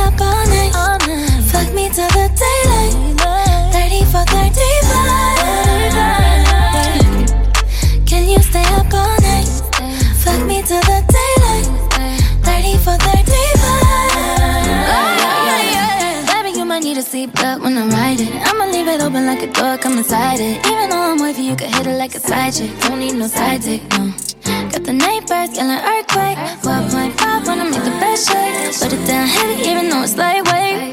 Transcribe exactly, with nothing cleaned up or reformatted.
up all night, all night. Fuck me till the daylight. thirty for thirty-five. Can you stay up all night? Fuck me till the daylight. thirty for thirty-five. Baby, you might need a seatbelt when I'm riding. I'ma leave it open like a door, come inside it. Even though I'm wavy, you can hit it like a side chick. Don't need no side dick, no. Got the neighbors yelling earthquake. four point five when I make the best shake. Put it down heavy even though it's lightweight.